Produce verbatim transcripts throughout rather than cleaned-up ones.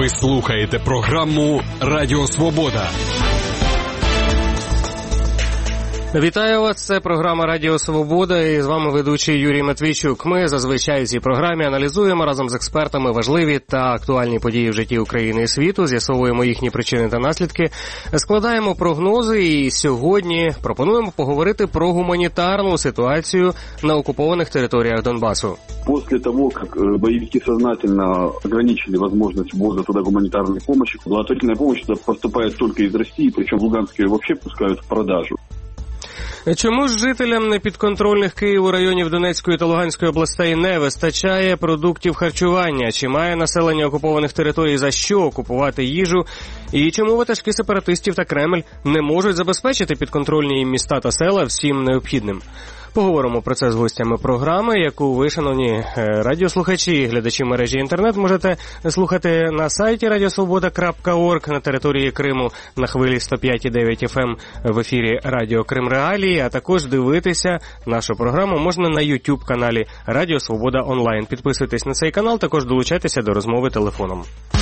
Ви слухаєте програму «Радіо Свобода». Вітаю вас, це програма «Радіо Свобода» і з вами ведучий Юрій Матвійчук. Ми зазвичай у цій програмі аналізуємо разом з експертами важливі та актуальні події в житті України і світу, з'ясовуємо їхні причини та наслідки, складаємо прогнози і сьогодні пропонуємо поговорити про гуманітарну ситуацію на окупованих територіях Донбасу. После того, как боевики сознательно ограничили возможность ввоза туда гуманитарной помощи, благотворительная помощь туда поступает только из России, причем в Луганске вообще пускают в продажу. Чому ж жителям непідконтрольних Києву районів Донецької та Луганської областей не вистачає продуктів харчування? Чи має населення окупованих територій за що купувати їжу? І чому ватажки сепаратистів та Кремль не можуть забезпечити підконтрольні їм міста та села всім необхідним? Поговоримо про це з гостями програми, яку ви, шановні радіослухачі і глядачі мережі інтернет, можете слухати на сайті радіосвобода крапка орг на території Криму на хвилі сто п'ять і дев'ять еф ем в ефірі Радіо Крим Реалії, а також дивитися нашу програму можна на YouTube-каналі Радіо Свобода Онлайн. Підписуйтесь на цей канал, також долучайтеся до розмови телефоном.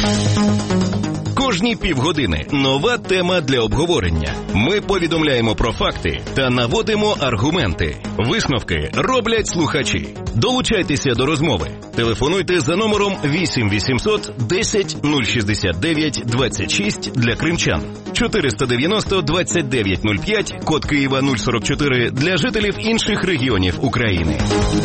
Кожні півгодини нова тема для обговорення. Ми повідомляємо про факти та наводимо аргументи. Висновки роблять слухачі. Долучайтеся до розмови. Телефонуйте за номером вісім вісімсот десять нуль шістдесят дев'ять двадцять шість для кримчан. чотириста дев'яносто двадцять дев'ять нуль п'ять, код Києва нуль сорок чотири для жителів інших регіонів України.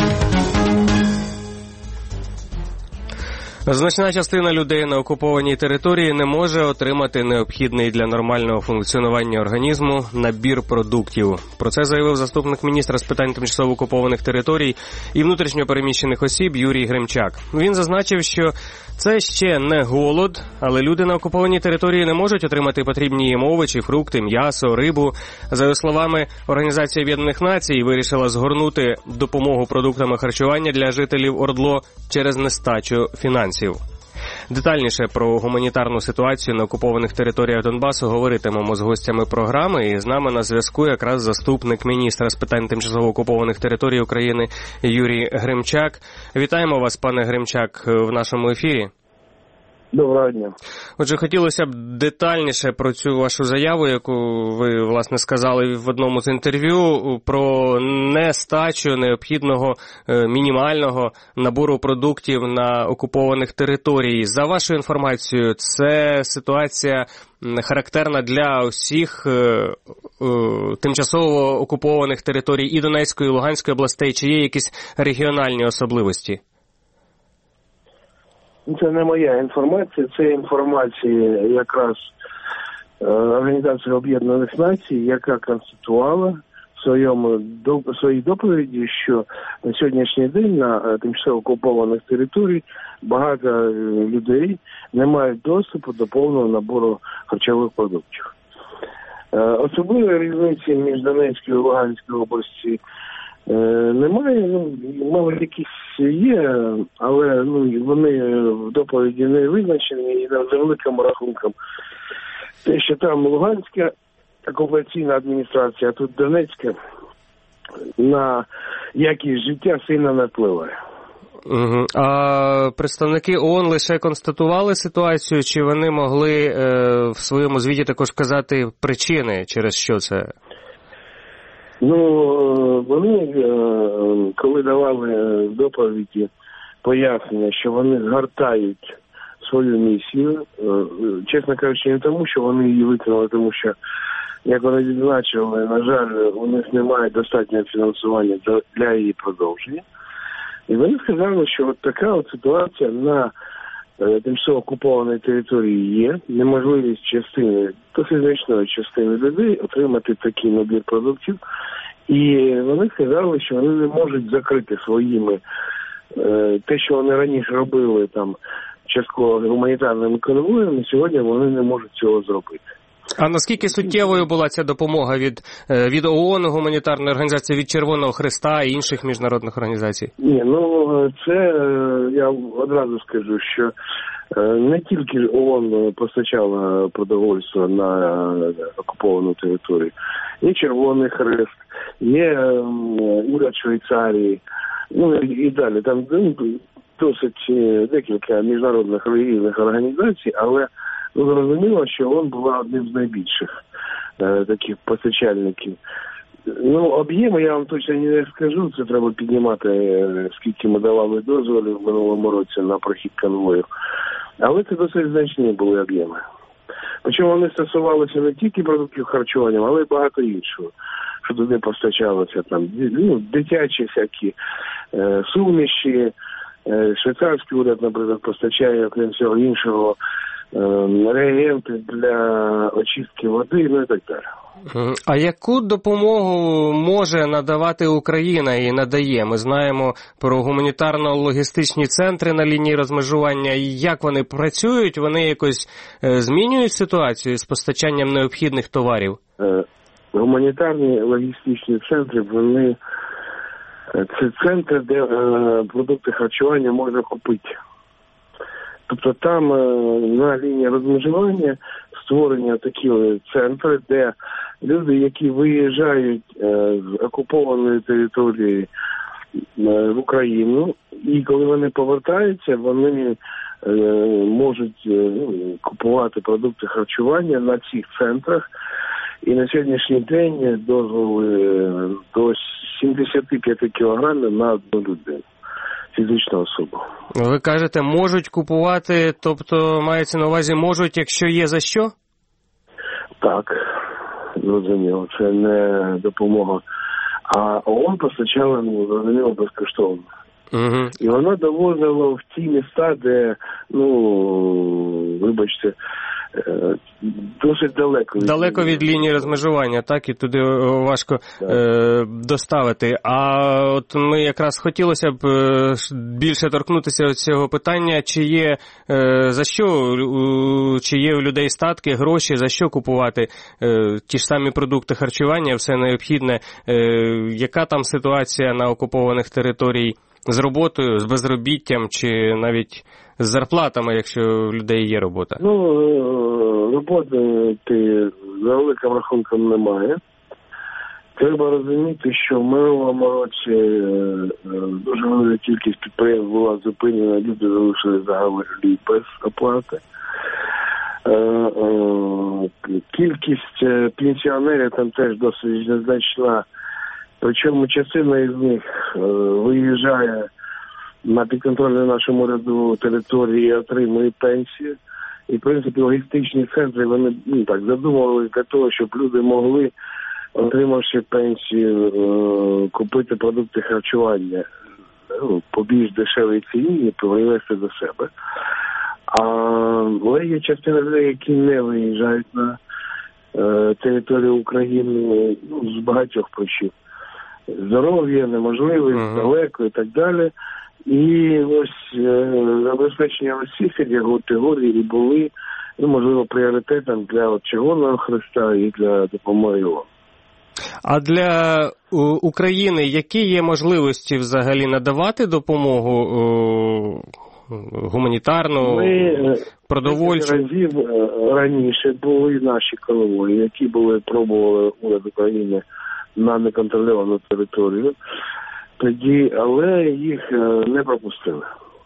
Значна частина людей на окупованій території не може отримати необхідний для нормального функціонування організму набір продуктів. Про це заявив заступник міністра з питань тимчасово окупованих територій і внутрішньо переміщених осіб Юрій Гримчак. Він зазначив, що це ще не голод, але люди на окупованій території не можуть отримати потрібні їм овочі, фрукти, м'ясо, рибу. За його словами, Організація Об'єднаних Націй вирішила згорнути допомогу продуктами харчування для жителів ОРДЛО через нестачу фінансів. Детальніше про гуманітарну ситуацію на окупованих територіях Донбасу говоритимемо з гостями програми. І з нами на зв'язку якраз заступник міністра з питань тимчасово окупованих територій України Юрій Гримчак. Вітаємо вас, пане Гримчак, в нашому ефірі. Доброго дня. Отже, хотілося б детальніше про цю вашу заяву, яку ви, власне, сказали в одному з інтерв'ю, про нестачу необхідного мінімального набору продуктів на окупованих територіях. За вашою інформацією, це ситуація характерна для усіх е, е, тимчасово окупованих територій і Донецької, і Луганської областей, чи є якісь регіональні особливості? Це не моя інформація, це інформація якраз е, Організації Об'єднаних Націй, яка констатувала в своєму до, своїй доповіді, що на сьогоднішній день на е, тимчасово окупованих територіях багато е, людей не мають доступу до повного набору харчових продуктів. Е, особливої різниці між Донецькою і Луганською областю немає, ну, мало якісь є, але ну, вони в доповіді не визначені, і за великим рахунком те, що там Луганська окупаційна адміністрація, а тут Донецька, на якість життя сильно не впливає. Угу. А представники ООН лише констатували ситуацію, чи вони могли е, в своєму звіті також вказати причини, через що це? Ну, вони, коли давали в доповіді пояснення, що вони згортають свою місію, чесно кажучи, не тому, що вони її виконали, тому що, як вони відзначили, на жаль, у них немає достатнього фінансування для її продовження. І вони сказали, що от така от ситуація на тимчасово окупованій території є, неможливість частини, досить значної частини людей отримати такий набір продуктів. І вони сказали, що вони не можуть закрити своїми е, те, що вони раніше робили там частково гуманітарними конвоями, сьогодні вони не можуть цього зробити. А наскільки суттєвою була ця допомога від, від ООН, гуманітарної організації, від Червоного Хреста і інших міжнародних організацій? Ні, ну це я одразу скажу, що не тільки ООН постачала продовольство на окуповану територію, є Червоний Хрест, є уряд Швейцарії, ну і далі. Там досить декілька міжнародних релігійних організацій, але ну, зрозуміло, що він була одним з найбільших е, таких постачальників. Ну, об'єми я вам точно не скажу, це треба піднімати, е, скільки ми давали дозволів в минулому році на прохід конвою. Але це досить значні були об'єми. Причому вони стосувалися не тільки продуктів харчування, але й багато іншого, що туди постачалося там, ну, дитячі всякі е, суміші, е, швейцарський уряд, наприклад, постачає, окрім всього іншого, е, реагенти для очистки води, ну і так далі. А яку допомогу може надавати Україна і надає? Ми знаємо про гуманітарно-логістичні центри на лінії розмежування. Як вони працюють? Вони якось змінюють ситуацію з постачанням необхідних товарів? Гуманітарні логістичні центри, вони це центри, де продукти харчування можна купити. Тобто там на лінії розмежування створені такі центри, де люди, які виїжджають з окупованої території в Україну, і коли вони повертаються, вони можуть купувати продукти харчування на цих центрах. І на сьогоднішній день дозволи до сімдесят п'ять кілограмів на одну людину. Фізична особа. Ви кажете, можуть купувати, тобто мається на увазі можуть, якщо є за що? Так, зрозуміло, це не допомога. А ООН постачала, ну, зрозуміло, безкоштовно. Угу. І вона довозила в ті міста, де, ну, вибачте, досить далеко. Далеко від лінії розмежування, так, і туди важко е, доставити. А от ми якраз хотілося б е, більше торкнутися цього питання, чи є е, за що, е, чи є у людей статки, гроші, за що купувати е, ті ж самі продукти харчування, все необхідне. Е, яка там ситуація на окупованих територіях з роботою, з безробіттям, чи навіть з зарплатами, якщо у людей є робота? Ну, роботи за великим рахунком немає. Треба розуміти, що в минулому році дуже велика кількість підприємств була зупинена, люди залишилися взагалі без оплати. Кількість пенсіонерів там теж досить незначна. Причому частина із них виїжджає на підконтрольну нашому уряду території і отримує пенсію. І, в принципі, логістичні центри, вони, ну, так, задумувалися для того, щоб люди могли, отримавши пенсію, купити продукти харчування, ну, по більш дешевій ціні і привезти до себе. А, але є частина людей, які не виїжджають на е, територію України, ну, з багатьох причин. Здоров'я, неможливість, uh-huh. далеко і так далі. І ось е, забезпечення усіх категорій і були, ну, можливо, пріоритетом для от Червоного Хреста і для допомоги ООН. А для у, України які є можливості взагалі надавати допомогу о, гуманітарну, Ми, продовольчу? Ми разів раніше були наші конвої, які були пробували уряд України на неконтрольовану територію, тоді, але їх не пропустили.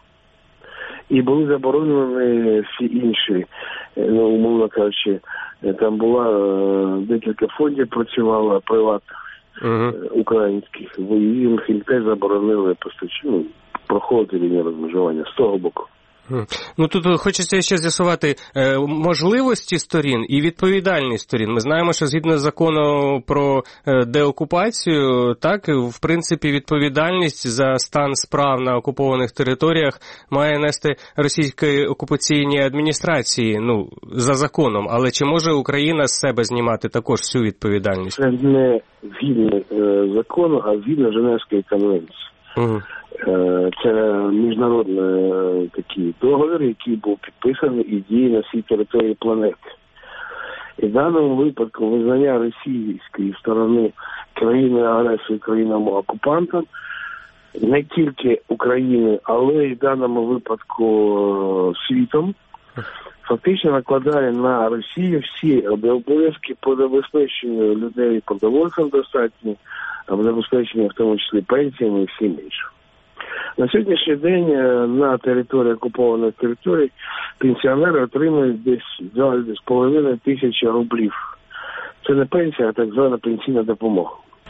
І були заборонені всі інші, ну, умовно кажучи, там була декілька фондів, працювала приватних, uh-huh. українських, їм теж заборонили постачання, проходити лінію розмежування з того боку. Ну, тут хочеться ще з'ясувати е, можливості сторін і відповідальність сторін. Ми знаємо, що згідно закону про е, деокупацію, так, в принципі, відповідальність за стан справ на окупованих територіях має нести російської окупаційній адміністрації, ну, за законом. Але чи може Україна з себе знімати також всю відповідальність? Це не згідно е, закону, а згідно Женевської конвенції. Угу. Це міжнародний такий договір, який був підписаний і діє на всій території планети. І в даному випадку визнання російської сторони країни-агресором, країною-окупантом не тільки України, але й в даному випадку світом, фактично накладає на Росію всі обов'язки по забезпеченню людей продовольством достатньо, забезпечення в тому числі пенсіями і всім іншим. На сьогоднішній день на території окупованих територій пенсіонери отримують десь два з половиною тисячі рублів. Це не пенсія, а так звана пенсійна допомога.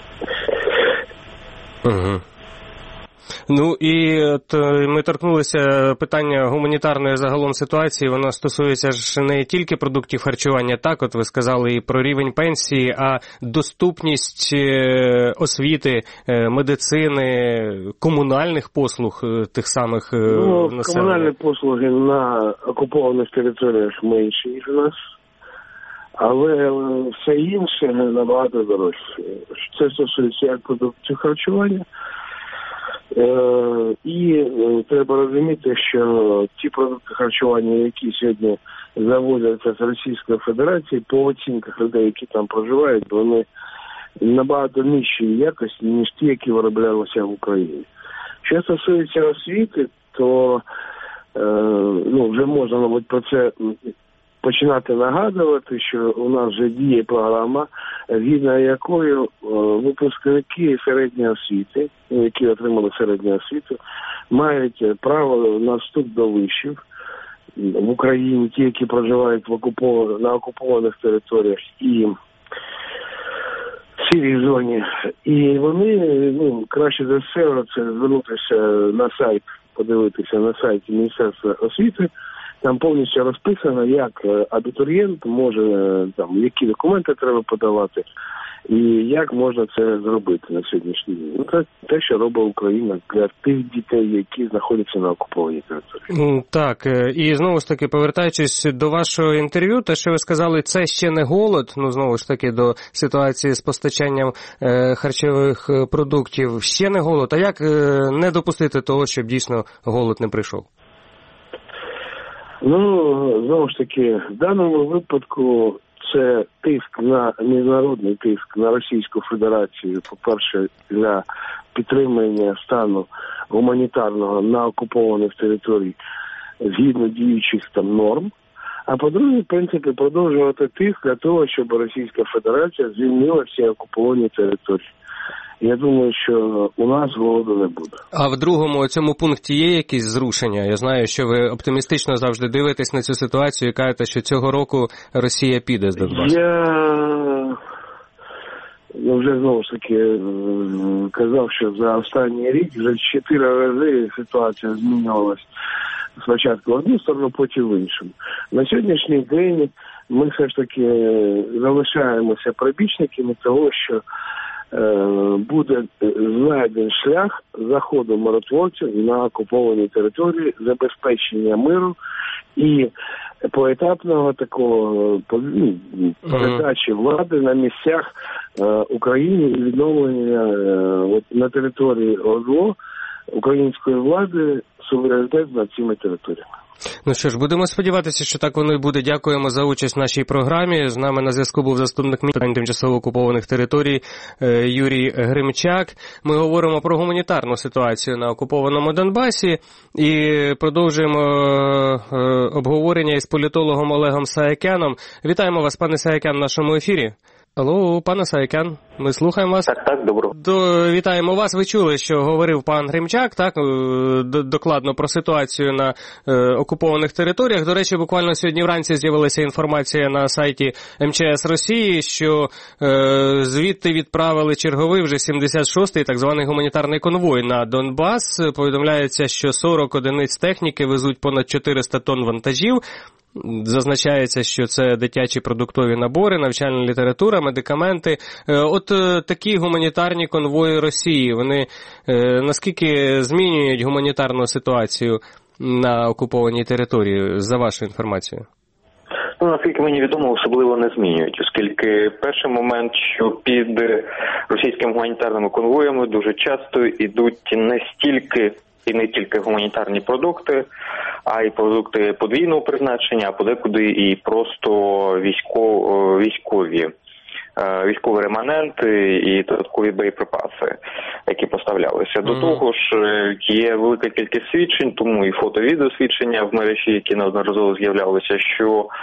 Угу. Ну і от ми торкнулися питання гуманітарної загалом ситуації, воно стосується ж не тільки продуктів харчування, так, от ви сказали і про рівень пенсії, а доступність освіти, медицини, комунальних послуг тих самих ну, населення. Комунальні послуги на окупованих територіях менші, ніж у нас, але все інше набагато дорожче. Це стосується як продуктів харчування, Е, і е, треба розуміти, що ті продукти харчування, які сьогодні завозяться з Російської Федерації, по оцінках людей, які там проживають, вони набагато нижчої якості, ніж ті, які вироблялися в Україні. Що стосується освіти, то е, ну, вже можна, мабуть, про це починати нагадувати, що у нас вже діє програма, згідно якою випускники середньої освіти, які отримали середню освіту, мають право на вступ до вишів в Україні, ті, які проживають в окупов... на окупованих територіях і в сірій зоні. І вони, ну, краще за все, це звернутися на сайт, подивитися на сайті Міністерства освіти. Там повністю розписано, як абітурієнт може, там, які документи треба подавати і як можна це зробити на сьогоднішній день. Ну, це те, що робить Україна для тих дітей, які знаходяться на окупованій території. Так, і знову ж таки, повертаючись до вашого інтерв'ю, те, що ви сказали, це ще не голод, ну, знову ж таки, до ситуації з постачанням е, харчових продуктів, ще не голод, а як е, не допустити того, щоб дійсно голод не прийшов? Ну, знову ж таки, в даному випадку це тиск на міжнародний тиск на Російську Федерацію, по-перше, для підтримання стану гуманітарного на окупованих територіях згідно діючих там норм, а по-друге, в принципі, продовжувати тиск для того, щоб Російська Федерація звільнила всі окуповані території. Я думаю, що у нас голоду не буде. А в другому цьому пункті є якісь зрушення? Я знаю, що ви оптимістично завжди дивитесь на цю ситуацію і кажете, що цього року Росія піде з Донбасу. Я ну, вже знову ж таки казав, що за останній рік вже чотири рази ситуація змінювалась. Спочатку в одну сторону, потім в іншу. На сьогоднішній день ми все ж таки залишаємося прибічниками того, що буде знайдений шлях заходу миротворців на окуповані території, забезпечення миру і поетапного такого передачі влади на місцях України і відновлення от, на території ОЗЛО української влади суверенітет над цими територіями. Ну що ж, будемо сподіватися, що так воно і буде. Дякуємо за участь в нашій програмі. З нами на зв'язку був заступник міністра тимчасово окупованих територій Юрій Гримчак. Ми говоримо про гуманітарну ситуацію на окупованому Донбасі і продовжуємо обговорення із політологом Олегом Саакяном. Вітаємо вас, пане Саакян, в нашому ефірі. Алло, пане Саакян, ми слухаємо вас. Так, так, добро. До, вітаємо вас. Ви чули, що говорив пан Гримчак, так, докладно про ситуацію на е, окупованих територіях. До речі, буквально сьогодні вранці з'явилася інформація на сайті ем че ес Росії, що е, звідти відправили черговий вже сімдесят шостий так званий гуманітарний конвой на Донбас. Повідомляється, що сорок одиниць техніки везуть понад чотириста тонн вантажів. Зазначається, що це дитячі продуктові набори, навчальна література, медикаменти. От такі гуманітарні конвої Росії, вони наскільки змінюють гуманітарну ситуацію на окупованій території, за вашу інформацію? Ну, наскільки мені відомо, особливо не змінюють, оскільки перший момент, що під російськими гуманітарними конвоями дуже часто йдуть не стільки і не тільки гуманітарні продукти, а й продукти подвійного призначення, а подекуди і просто військові, військові, військові реманенти і додаткові боєприпаси, які поставлялися. Mm-hmm. До того ж, є велика кількість свідчень, тому і фото-відеосвідчення в мережі, які неодноразово з'являлися, що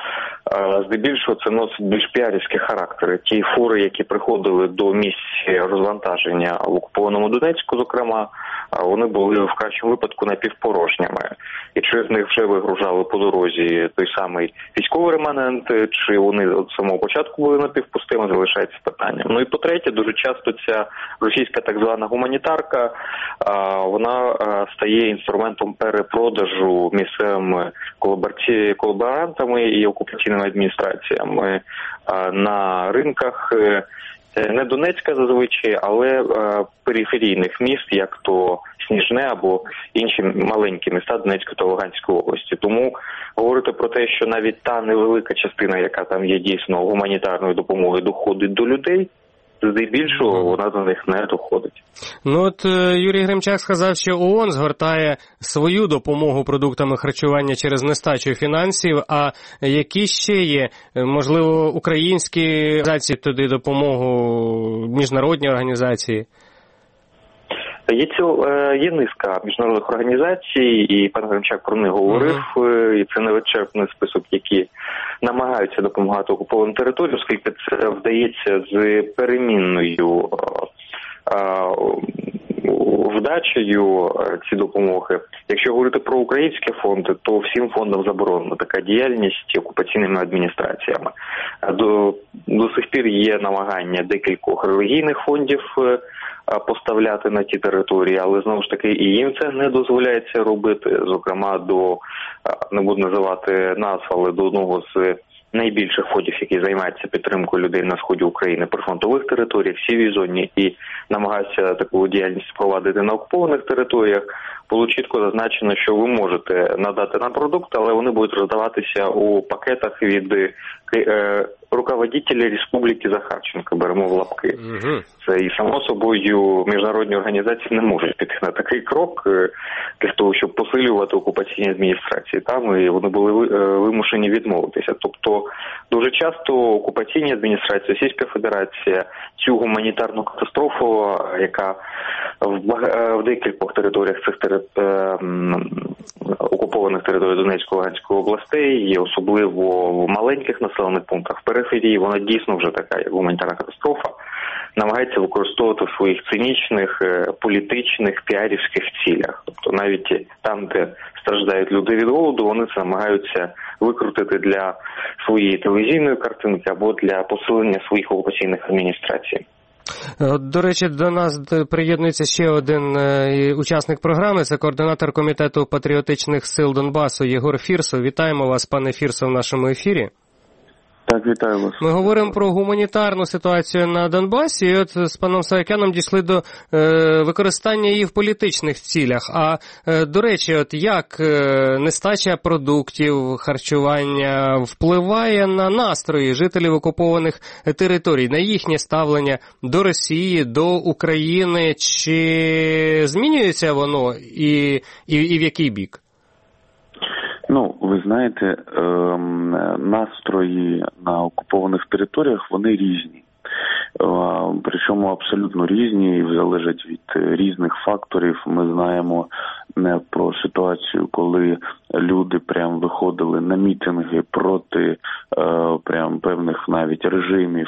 здебільшого це носить більш піарівські характери. Ті фури, які приходили до місць розвантаження в окупованому Донецьку, зокрема, вони були в кращому випадку напівпорожніми. І чи з них вже вигружали по дорозі той самий військовий реманент, чи вони від самого початку були напівпустими, залишається питанням. Ну і по-третє, дуже часто ця російська так звана гуманітарка, вона стає інструментом перепродажу місцевими колаборантами і окупаційними адміністраціями на ринках не Донецька зазвичай, але периферійних міст, як то Сніжне або інші маленькі міста Донецької та Луганської області. Тому говорити про те, що навіть та невелика частина, яка там є дійсно гуманітарної допомоги, доходить до людей, здебільшого вона до них не доходить. Ну от Юрій Гримчак сказав, що ООН згортає свою допомогу продуктами харчування через нестачу фінансів, а які ще є, можливо, українські організації туди допомогу, міжнародні організації? Є, ціл, є низка міжнародних організацій, і пан Гримчак про них говорив, uh-huh. і це невичерпний список, які намагаються допомагати окупованим територіям, оскільки це вдається з перемінною вдачею ці допомоги. Якщо говорити про українські фонди, то всім фондам заборонена така діяльність окупаційними адміністраціями. До, до сих пір є намагання декількох релігійних фондів поставляти на ті території, але знову ж таки і їм це не дозволяється робити. Зокрема, до, не буду називати назв, але до одного з найбільших фондів, які займаються підтримкою людей на сході України, прифронтових територіях, сівій зоні, і намагаються таку діяльність провадити на окупованих територіях, було чітко зазначено, що ви можете надати нам продукти, але вони будуть роздаватися у пакетах від е, руководителя Республіки Захарченка, беремо в лапки. Угу. Це і само собою міжнародні організації не можуть піти на такий крок для того, щоб посилювати окупаційні адміністрації там, і вони були вимушені відмовитися. Тобто дуже часто окупаційні адміністрації, Російська Федерація цю гуманітарну катастрофу, яка в, в декількох територіях цих тери, е, окупованих територій Донецької, Луганської областей, є особливо в маленьких населених пунктах, в периферії, вона дійсно вже така, як гуманітарна катастрофа, намагається використовувати в своїх цинічних, політичних, піарівських цілях. Тобто навіть там, де страждають люди від голоду, вони це намагаються викрутити для своєї телевізійної картинки або для посилення своїх окупаційних адміністрацій. До речі, до нас приєднується ще один учасник програми, це координатор Комітету патріотичних сил Донбасу Єгор Фірсов. Вітаємо вас, пане Фірсов, в нашому ефірі. Так, вітаю вас. Ми говоримо про гуманітарну ситуацію на Донбасі, і от з паном Саакяном дійшли до е, використання її в політичних цілях. А, е, до речі, от як е, нестача продуктів, харчування впливає на настрої жителів окупованих територій, на їхнє ставлення до Росії, до України, чи змінюється воно і, і, і в який бік? Ну, ви знаєте, настрої на окупованих територіях, вони різні. Причому абсолютно різні і залежать від різних факторів. Ми знаємо не про ситуацію, коли люди прям виходили на мітинги проти прям певних навіть режимів,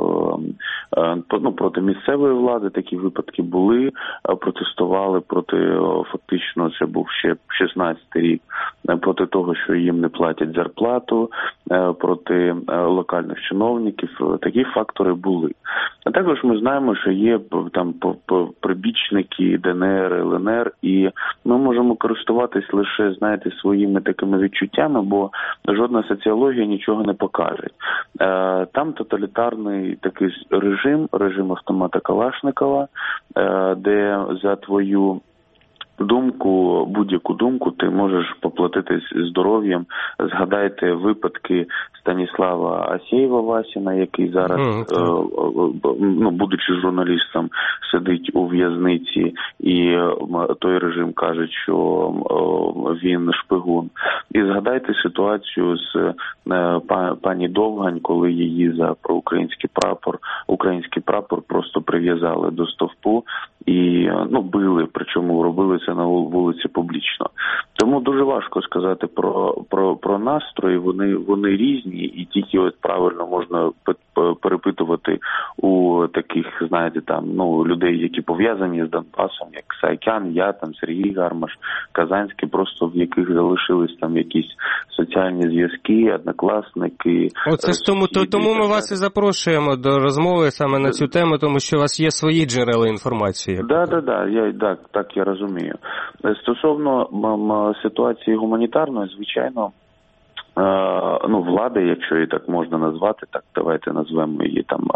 ну, проти місцевої влади. Такі випадки були, протестували проти, фактично, це був ще шістнадцятий рік, проти того, що їм не платять зарплату, проти локальних чиновників. Такі фактори були. А також ми знаємо, що є там прибічники ДНР, ЛНР, і ми можемо користуватись лише, знаєте, своїми такими відчуттями, бо жодна соціологія нічого не покаже. Там тоталітарний такий режим, режим автомата Калашникова, де за твою думку, будь-яку думку ти можеш поплатитись здоров'ям. Згадайте випадки Станіслава Асєєва Васіна, який зараз, mm-hmm. ну, будучи журналістом, сидить у в'язниці, і той режим каже, що він шпигун. І згадайте ситуацію з пані Довгань, коли її за проукраїнський прапор, український прапор просто прив'язали до стовпу і ну, били, причому робили це на вулиці публічно. Тому дуже важко сказати про, про, про настрої, вони, вони різні, і тільки от правильно можна перепитувати у таких, знаєте, там, ну, людей, які пов'язані з Донбасом, як Саакян, я, там, Сергій Гармаш, Казанський, просто в яких залишились там якісь соціальні зв'язки, однокласники. Оце ж тому, то, тому ми вас і запрошуємо до розмови саме на цю тему, тому що у вас є свої джерела інформації. Да, да, да, я так, так я розумію. Стосовно м, ситуації гуманітарної, звичайно, ну, влада, якщо її так можна назвати, так давайте назвемо її там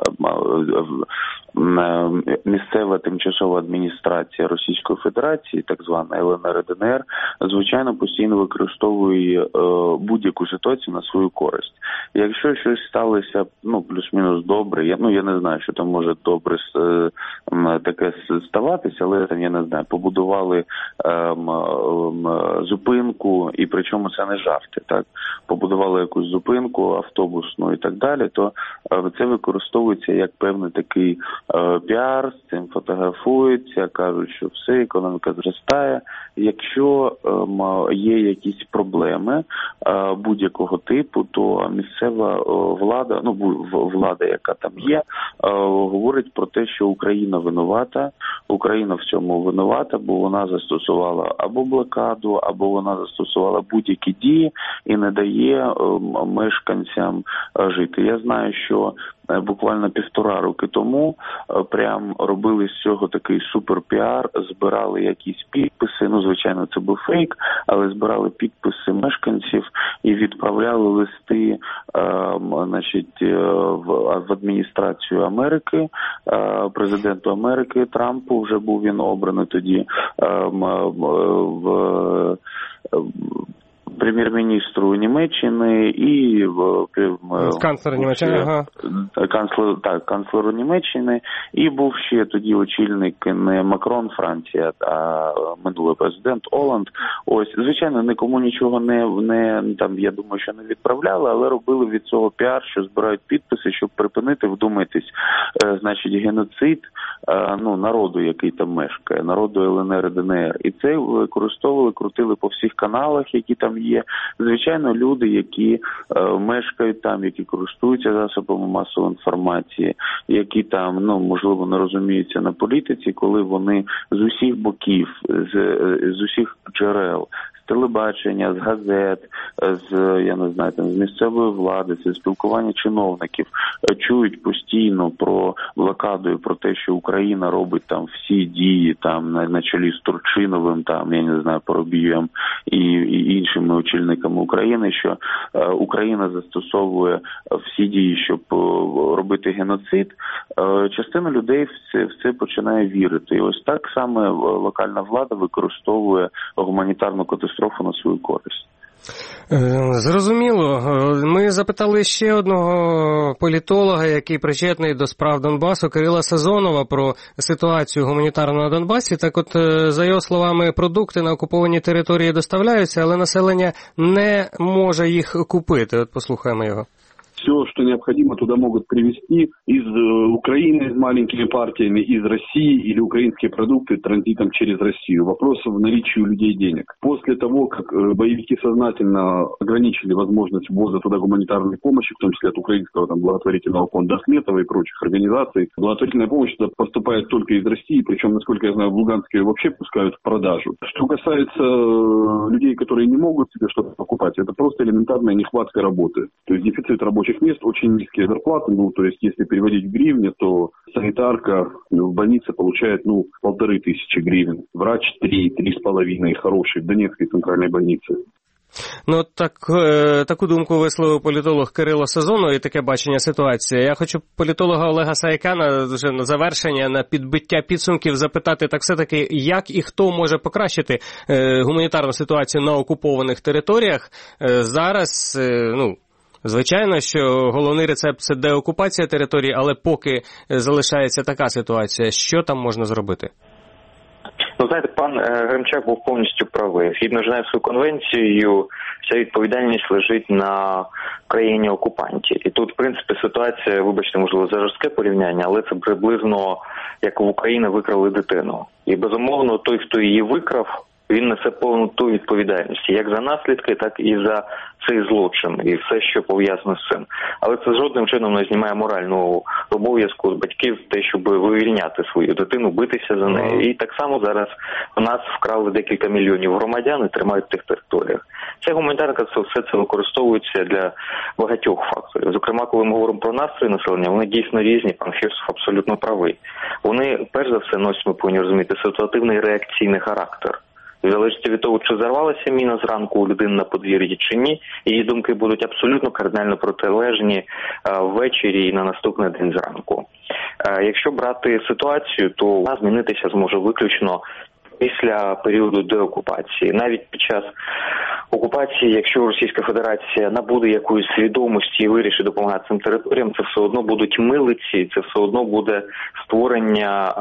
місцева тимчасова адміністрація Російської Федерації, так звана ел ен ер і де ен ер, звичайно, постійно використовує будь-яку ситуацію на свою користь. Якщо щось сталося, ну, плюс-мінус добре, я, ну, я не знаю, що там може добре таке ставатися, але там, я не знаю, побудували ем, ем, зупинку, і причому це не жарти, так? Побудували якусь зупинку автобусну і так далі, то це використовується як певний такий е, піар, з цим фотографуються, кажуть, що все, економіка зростає. Якщо е, є якісь проблеми е, будь-якого типу, то місцева е, влада, ну, влада, яка там є, е, говорить про те, що Україна винувата, Україна в цьому винувата, бо вона застосувала або блокаду, або вона застосувала будь-які дії і не дає мешканцям жити. Я знаю, що буквально півтора роки тому прям робили з цього такий суперпіар, збирали якісь підписи, ну, звичайно, це був фейк, але збирали підписи мешканців і відправляли листи е, значить, в, в адміністрацію Америки, е, президенту Америки Трампу, вже був він обраний тоді, е, в прем'єр-міністру Німеччини і в канцлеру Німеччини, ага. канцлер, так, канцлеру Німеччини, і був ще тоді очільник не Макрон, Франція, а минулий президент Оланд. Ось, звичайно, нікому нічого не, не там, я думаю, що не відправляли, але робили від цього піар, що збирають підписи, щоб припинити, вдумайтесь, е, значить, геноцид е, ну, народу, який там мешкає, народу ел ен ер і де ен ер. І це використовували, крутили по всіх каналах, які там є. Є, звичайно, люди, які е, мешкають там, які користуються засобами масової інформації, які там, ну, можливо, не розуміються на політиці, коли вони з усіх боків, з, з усіх джерел, з телебачення, з газет, з, я не знаю, там, з місцевої влади, з спілкування чиновників, чують постійно про блокаду і про те, що Україна робить там всі дії там на, на чолі з Турчиновим, там, я не знаю, Поробієм і, і іншими очільниками України, що е, Україна застосовує всі дії, щоб е, робити геноцид, е, частина людей в це, в це починає вірити. І ось так саме локальна влада використовує гуманітарну катастрофу на свою користь. Зрозуміло. Ми запитали ще одного політолога, який причетний до справ Донбасу, Кирила Сазонова, про ситуацію гуманітарну на Донбасі. Так от, за його словами, продукти на окупованій території доставляються, але населення не може їх купити. От послухаємо його. Все, что необходимо, туда могут привезти из Украины с маленькими партиями, из России или украинские продукты транзитом через Россию. Вопрос в наличии у людей денег. После того, как боевики сознательно ограничили возможность ввоза туда гуманитарной помощи, в том числе от украинского там, благотворительного фонда Ахметова и прочих организаций, благотворительная помощь туда поступает только из России, причем, насколько я знаю, в Луганске вообще пускают в продажу. Что касается людей, которые не могут себе что-то покупать, это просто элементарная нехватка работы. То есть дефицит рабочих мест, очень низкие зарплаты, ну, то есть, если переводить в гривны, то санитарка в больнице получает, ну, полторы тысячи гривен, врач три, три с половиной, хороший, в Донецкой центральной больнице. Ну, так, таку думку висловив політолог Кирило Сазонов і таке бачення ситуації. Я хочу політолога Олега Саакяна вже на завершення, на підбиття підсумків запитати так все-таки, як і хто може покращити е, гуманітарну ситуацію на окупованих територіях. Е, зараз, е, ну, звичайно, що головний рецепт – це деокупація території, але поки залишається така ситуація, що там можна зробити? Ну, знаєте, пан Гримчак був повністю правий. Згідно з Женевською конвенцією, вся відповідальність лежить на країні-окупанті. І тут, в принципі, ситуація, вибачте, можливо, за жорстке порівняння, але це приблизно, як в Україні викрали дитину. І, безумовно, той, хто її викрав, він несе повну ту відповідальність, як за наслідки, так і за цей злочин, і все, що пов'язано з цим. Але це жодним чином не знімає морального обов'язку з батьків, те, щоб вивільняти свою дитину, битися за неї. І так само зараз у нас вкрали декілька мільйонів громадян і тримають в тих територіях. Ця гуманітарка, це все це використовується для багатьох факторів. Зокрема, коли ми говоримо про настрої населення, вони дійсно різні, пан Фірсов абсолютно правий. Вони, перш за все, носять, ми повинні розуміти, ситуативний реакційний характер. В залежності від того, чи зарвалася міна зранку у людини на подвір'ї чи ні, її думки будуть абсолютно кардинально протилежні а, ввечері і на наступний день зранку. А, якщо брати ситуацію, то вона змінитися зможе виключно після періоду деокупації. Навіть під час окупації, якщо Російська Федерація набуде якоїсь свідомості і вирішить допомагати цим територіям, це все одно будуть милиці, це все одно буде створення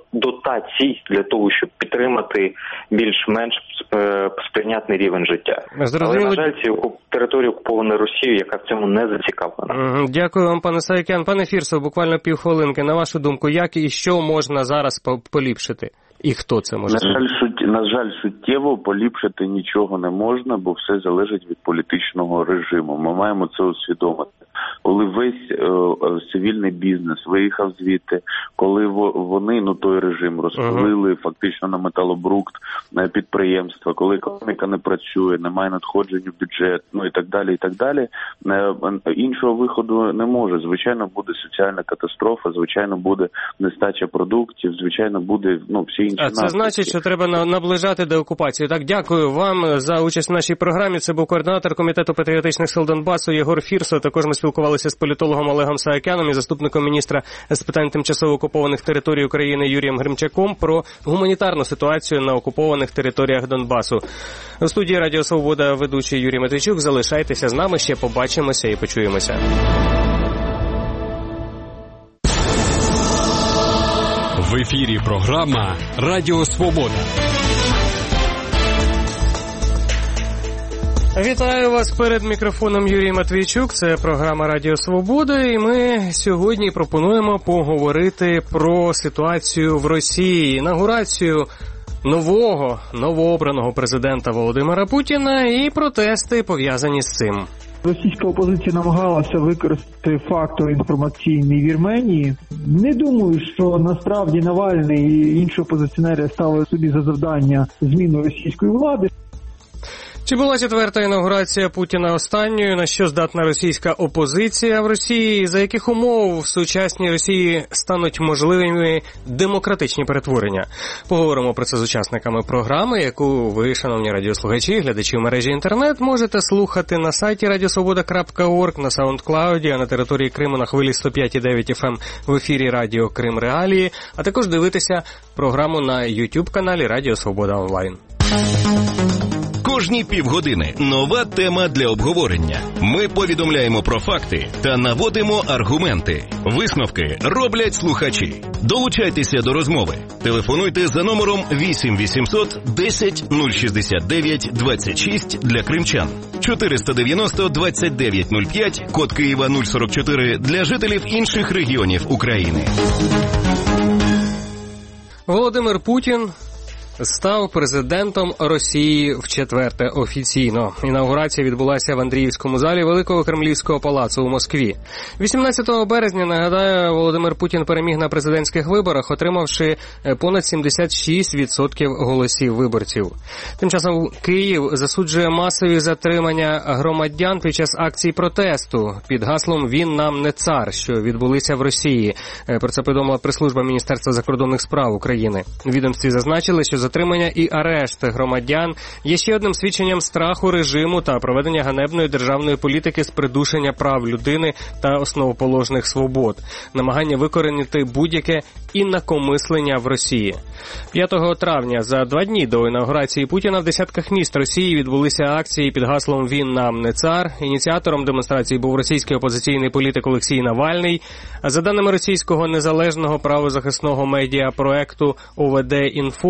дотацій для того, щоб підтримати більш-менш сприйнятний рівень життя. Зрозуміло. Але, на жаль, ці території окуповані Росією, яка в цьому не зацікавлена. Дякую вам, пане Саакян. Пане Фірсов, буквально півхвилинки. На вашу думку, як і що можна зараз поліпшити? І хто це може? На жаль, сут... на жаль, суттєво поліпшити нічого не можна, бо все залежить від політичного режиму. Ми маємо це усвідомити. Коли весь е, цивільний бізнес виїхав звідти, коли вони, ну той режим, розпилили uh-huh. фактично на металобрухт на підприємства, коли економіка не працює, немає надходжень в бюджет, ну і так далі, і так далі, е, іншого виходу не може. Звичайно, буде соціальна катастрофа, звичайно, буде нестача продуктів, звичайно, буде, ну, всі інші наслідки. А це наслідки. Значить, що треба наближати деокупацію. Так, дякую вам за участь в нашій програмі. Це був координатор Комітету патріотичних сил Донбасу Єгор Фірсов. Також ми спілкувалися з політологом Олегом Саакяном і заступником міністра з питань тимчасово окупованих територій України Юрієм Гримчаком про гуманітарну ситуацію на окупованих територіях Донбасу. У студії Радіо Свобода ведучий Юрій Матвійчук. Залишайтеся з нами, ще побачимося і почуємося. В ефірі програма Радіо Свобода. Вітаю вас перед мікрофоном Юрій Матвійчук. Це програма Радіо Свобода, і ми сьогодні пропонуємо поговорити про ситуацію в Росії, інаугурацію нового, новообраного президента Володимира Путіна і протести, пов'язані з цим. Російська опозиція намагалася використати фактор інформаційний Вірменії. Не думаю, що насправді Навальний і інші опозиціонери ставили собі за завдання зміну російської влади. Чи була четверта інаугурація Путіна останньою? На що здатна російська опозиція в Росії? За яких умов в сучасній Росії стануть можливими демократичні перетворення? Поговоримо про це з учасниками програми, яку ви, шановні радіослухачі, глядачі в мережі інтернет, можете слухати на сайті радіосвобода крапка орг, на SoundCloud, а на території Криму на хвилі сто п'ять і дев'ять еф ем в ефірі Радіо Крим Реалії, а також дивитися програму на YouTube-каналі Радіо Свобода Онлайн. Кожні півгодини нова тема для обговорення. Ми повідомляємо про факти та наводимо аргументи. Висновки роблять слухачі. Долучайтеся до розмови. Телефонуйте за номером вісім вісімсот десять нуль шістдесят дев'ять двадцять шість для кримчан, чотириста дев'яносто двадцять дев'ять нуль п'ять, код Києва нуль сорок чотири для жителів інших регіонів України. Володимир Путін став президентом Росії вчетверте офіційно. Інаугурація відбулася в Андріївському залі Великого Кремлівського палацу у Москві. вісімнадцятого березня, нагадаю, Володимир Путін переміг на президентських виборах, отримавши понад сімдесят шість відсотків голосів виборців. Тим часом Київ засуджує масові затримання громадян під час акцій протесту під гаслом «Він нам не цар», що відбулися в Росії. Про це повідомила прес-служба Міністерства закордонних справ України. У відомстві зазначили, що затримання і арешт громадян є ще одним свідченням страху режиму та проведення ганебної державної політики з придушення прав людини та основоположних свобод, намагання викорінити будь-яке інакомислення в Росії. п'ятого травня, за два дні до інаугурації Путіна, в десятках міст Росії відбулися акції під гаслом «Він нам не цар». Ініціатором демонстрації був російський опозиційний політик Олексій Навальний. А за даними російського незалежного правозахисного медіапроекту О В Д Інфо,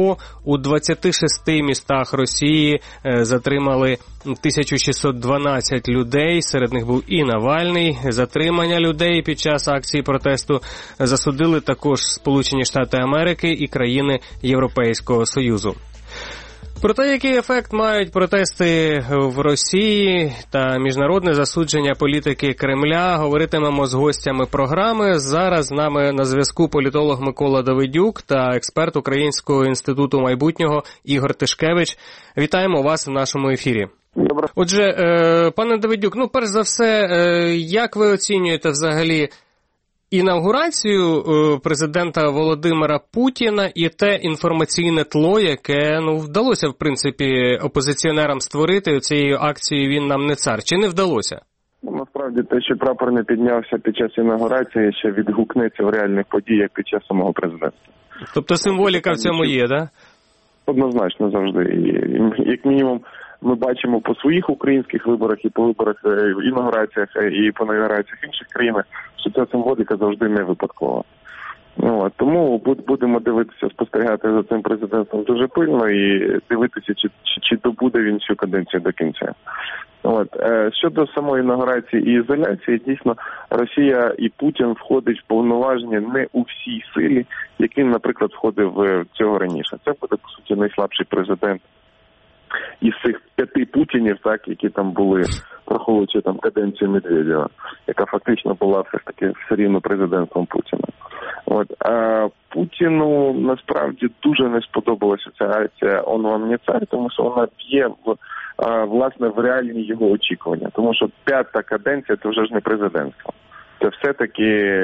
У двадцяти шести містах Росії затримали тисячу шістсот дванадцять людей, серед них був і Навальний. Затримання людей під час акції протесту засудили також Сполучені Штати Америки і країни Європейського Союзу. Про те, який ефект мають протести в Росії та міжнародне засудження політики Кремля, говоритимемо з гостями програми. Зараз з нами на зв'язку політолог Микола Давидюк та експерт Українського інституту майбутнього Ігор Тишкевич. Вітаємо вас в нашому ефірі. Добре. Отже, пане Давидюк, ну перш за все, як ви оцінюєте взагалі інавгурацію президента Володимира Путіна і те інформаційне тло, яке, ну, вдалося, в принципі, опозиціонерам створити цією акцією «Він нам не цар». Чи не вдалося? Ну, насправді, те, що прапор не піднявся під час інавгурації, ще відгукнеться в реальних подіях під час самого президентства. Тобто символіка в цьому є, так? Да? Однозначно завжди. І, як мінімум, ми бачимо по своїх українських виборах і по виборах, інаугураціях і по інаугураціях інших країн, що ця символіка завжди не випадкова. Ну, тому будемо дивитися, спостерігати за цим президентом дуже пильно і дивитися, чи, чи, чи добуде він цю каденцію до кінця. От. Щодо самої інаугурації і ізоляції, дійсно, Росія і Путін входить в повноваження не у всій силі, яким, наприклад, входив цього раніше. Це буде, по суті, найслабший президент із цих п'яти Путінів, так, які там були, враховуючи там каденцію Медведєва, яка фактично була все ж таки все рівно президентом Путіна. От. А Путіну насправді дуже не сподобалася ця акція «Он вам не цар», тому що вона б'є в, а, власне в реальні його очікування. Тому що п'ята каденція – це вже ж не президентство. Це все-таки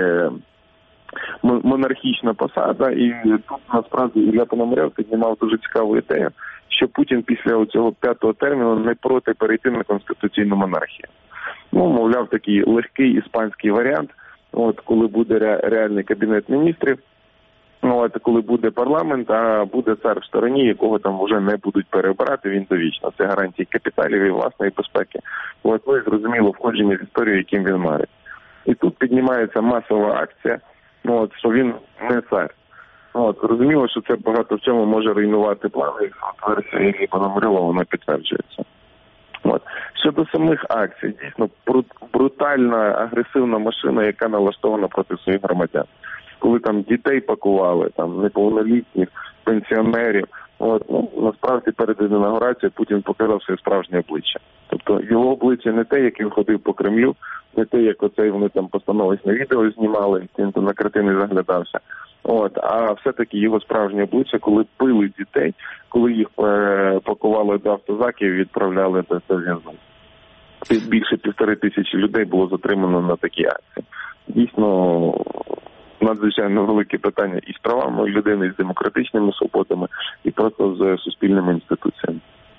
монархічна посада, і тут насправді Ілля Пономарьов піднімав дуже цікаву ідею, що Путін після цього п'ятого терміну не проти перейти на конституційну монархію. Ну, мовляв, такий легкий іспанський варіант, от, коли буде ре, реальний кабінет міністрів, ну, от, коли буде парламент, а буде цар в стороні, якого там вже не будуть переобирати, він довічно. Це гарантії капіталів і власної безпеки. От, ну, і зрозуміло входження в історію, яким він має. І тут піднімається масова акція, ну, от, що він не цар. От, зрозуміло, що це багато в чому може руйнувати плани, і версія Іллі Пономарьова, вона підтверджується. От. Щодо самих акцій, дійсно, брутальна, агресивна машина, яка налаштована проти своїх громадян. Коли там дітей пакували, там неповнолітніх, пенсіонерів, от, ну, насправді перед інаугурацією Путін показав своє справжнє обличчя. Тобто його обличчя не те, як він ходив по Кремлю, не те, як оцей вони там постановочне відео знімали, він там на картини заглядався. От, а все-таки його справжнє обличчя, коли пили дітей, коли їх е, пакували до автозаків і відправляли до в'язниць. Більше півтори тисячі людей було затримано на такі акції. Дійсно, надзвичайно велике питання і з правами людини, і з демократичними свободами, і просто з суспільними інституціями.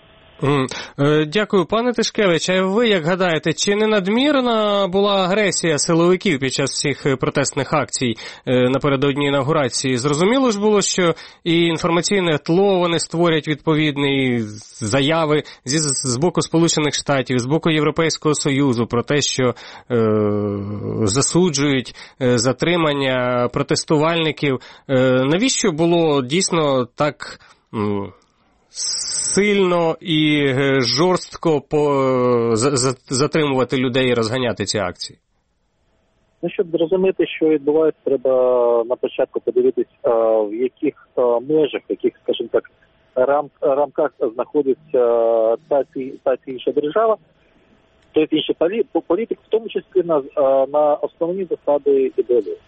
Дякую, пане Тишкевич. А ви як гадаєте, чи не надмірна була агресія силовиків під час всіх протестних акцій напередодні інаугурації? Зрозуміло ж було, що і інформаційне тло вони створять відповідні заяви зі, з боку Сполучених Штатів, з боку Європейського Союзу про те, що е, засуджують е, затримання протестувальників. Е, навіщо було дійсно так м, сильно і жорстко по, за, затримувати людей і розганяти ці акції? Ну, щоб зрозуміти, що відбувається, треба на початку подивитись, в яких межах, в яких, скажімо так, рам, рамках знаходиться та та інша держава, той інший політик, в тому числі на, на основні засади ідеології.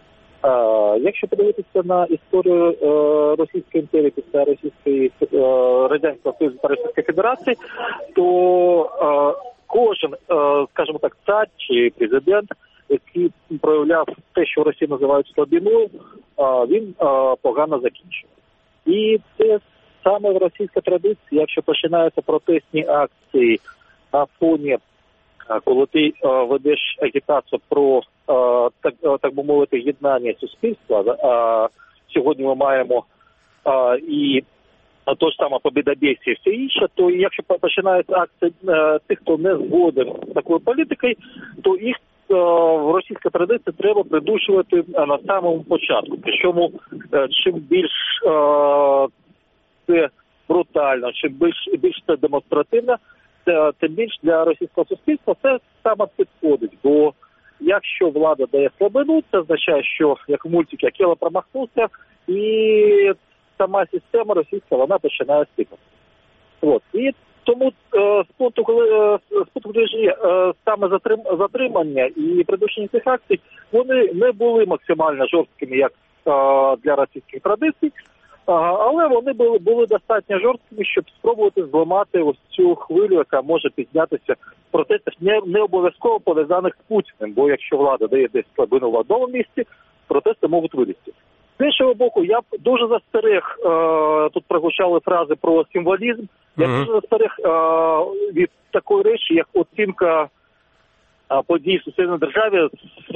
Якщо подивитися на історію е, Російської імперії після Російської е, Радянського Союзу та Російської Федерації, то е, кожен, е, скажімо так, цар чи президент, який проявляв те, що в Росії називають слабіною, е, він е, погано закінчив. І це саме в російській традиції, якщо починаються протестні акції на фоні, коли ти е, ведеш агітацію про, е, так, е, так би мовити, єднання суспільства, е, сьогодні ми маємо е, і то ж саме побєдобєсія і все інше, то якщо починаються акції е, тих, хто не згоден з такою політикою, то їх е, в російській традиції треба придушувати на самому початку. Причому, е, чим більш е, це брутально, чим більш, більш це демонстративно, тим більш для російського суспільства це саме підходить. Бо якщо влада дає слабину, це означає, що, як в мультикі, Акела промахнувся, і сама система російська, вона починає стикати. От. І тому з пункту, коли з пункту режимі саме затрим, затримання і придушення цих акцій, вони не були максимально жорсткими, як для російських традицій, але вони були, були достатньо жорсткими, щоб спробувати зламати ось цю хвилю, яка може піднятися в протестах, не, не обов'язково пов'язаних з Путіним, бо якщо влада дає десь слабину в одному місці, протести можуть вилізти. З іншого боку, я б дуже застерег, е, тут прозвучали фрази про символізм, я mm-hmm. дуже застерег е, від такої речі, як оцінка е, подій в суспільній державі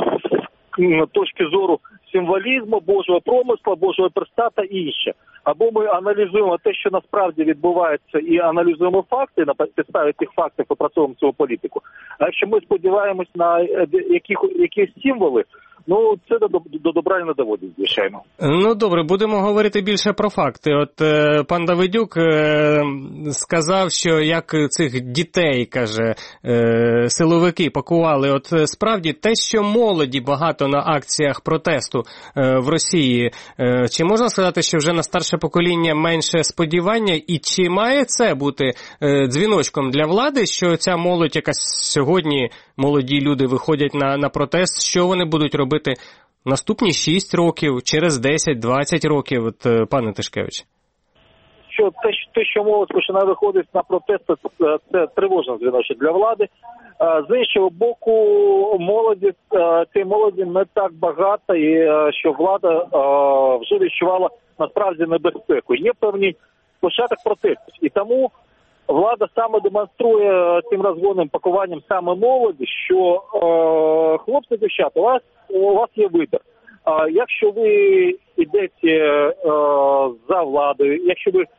з точки зору символізму, Божого промисла, Божого перста та інше. Або ми аналізуємо те, що насправді відбувається, і аналізуємо факти, на підставі цих фактів опрацьовуємо цю політику. А якщо ми сподіваємось на яких, якісь символи, ну, це до, до добра не доводить, звичайно. Ну, добре, будемо говорити більше про факти. От е, пан Давидюк е, сказав, що як цих дітей, каже, е, силовики пакували. От справді, те, що молоді багато на акціях протесту е, в Росії, е, чи можна сказати, що вже на старше покоління менше сподівання? І чи має це бути е, дзвіночком для влади, що ця молодь, яка сьогодні, молоді люди виходять на, на протест, що вони будуть робити наступні шість років, через десять-двадцять років, от, пане Тишкевич? Що те, те, що молодь починає виходити на протести, це, це тривожно дзвіночок для влади. З іншого боку, молоді, цієї молоді не так багато, і що влада вже відчувала насправді небезпеку. Є певний початок протестів, і тому влада саме демонструє цим розгонним пакуванням саме молоді, що е, хлопці, дівчата, у вас, у вас є вибір. А якщо ви йдете е, за владою, якщо ви е,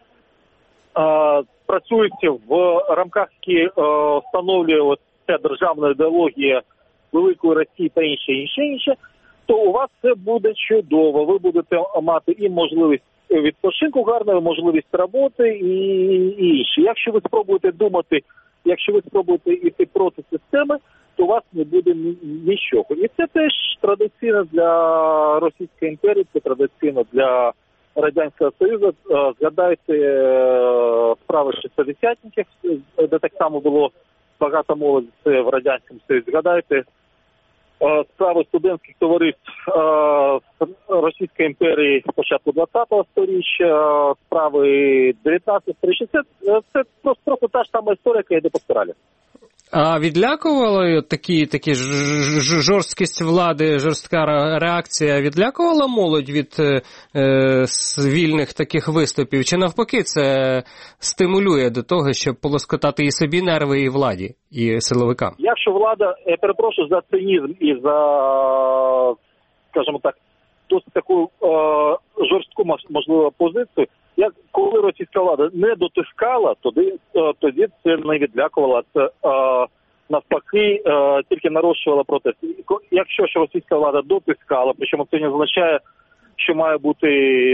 працюєте в рамках, які е, встановлює ця державна ідеологія великої Росії та інше, інше, інше, то у вас все буде чудово. Ви будете мати і можливість відпочинку гарної, можливість роботи і, і інше. Якщо ви спробуєте думати, якщо ви спробуєте йти проти системи, то у вас не буде нічого. І це теж традиційно для Російської імперії, це традиційно для Радянського Союзу. Згадайте справи шістдесятників, де так само було багато молоді в Радянському Союзі. Згадайте справи студентських товариств Російської імперії з початку двадцятого сторіччя, справи дев'ятнадцятого сторіччя. Це, це просто, просто та ж сама історія, яка йде по спіралі. А відлякувала такі, такі ж, ж, жорсткість влади, жорстка реакція, відлякувала молодь від е, вільних таких виступів? Чи навпаки це стимулює до того, щоб полоскотати і собі нерви, і владі, і силовикам? Якщо влада, я перепрошую за цинізм і за, скажімо так, досить таку е, жорстку, можливо, позицію, як коли російська влада не дотискала, тоді, тоді це не відлякувало, це е, навпаки е, тільки нарощувало протест. Якщо ж російська влада дотискала, причому це не означає, що має бути,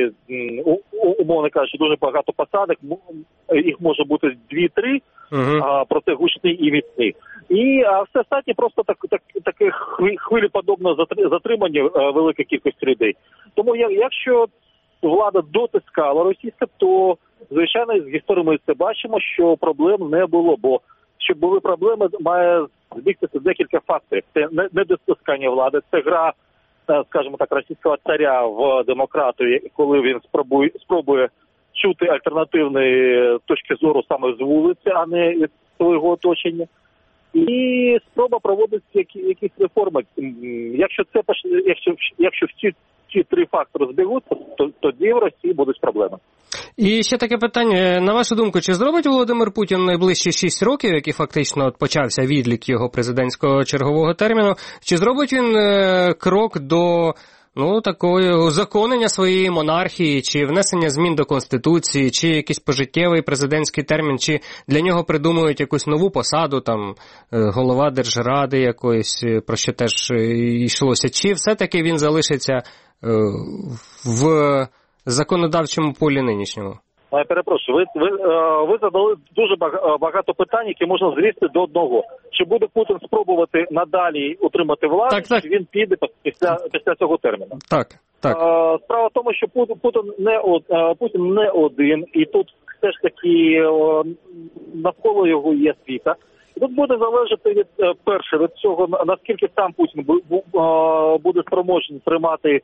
умовно кажучи, дуже багато посадок, їх може бути дві-три, uh-huh. проте гучні і міцні. І а все остатнє просто так, так, таке хвилеподобне затримання великої кількості людей. Тому якщо влада дотискала російська, то, звичайно, з історії ми це бачимо, що проблем не було, бо щоб були проблеми, має збігтися декілька факторів. Це не дотискання влади, це гра, скажімо так, російського царя в демократію, коли він спробує, спробує чути альтернативні точки зору саме з вулиці, а не від свого оточення. І спроба проводити які, якісь реформи. Якщо це якщо, якщо всі ці три фактори збігуться, то тоді в Росії будуть проблеми. І ще таке питання. На вашу думку, чи зробить Володимир Путін найближчі шість років, які фактично от почався відлік його президентського чергового терміну, чи зробить він е, крок до ну, такої узаконення своєї монархії, чи внесення змін до Конституції, чи якийсь пожиттєвий президентський термін, чи для нього придумують якусь нову посаду, там, голова Держради якоїсь, про що теж йшлося, чи все-таки він залишиться в законодавчому полі нинішньому? Я перепрошую, ви, ви, ви задали дуже багато питань, які можна звести до одного. Чи буде Путін спробувати надалі утримати владу, так, так. чи він піде після, після цього терміну? Так, так. Справа в тому, що Путін не, Путін не один, і тут все ж таки навколо його є світа. І тут буде залежати від, перше, від цього, наскільки сам Путін буде спроможний тримати,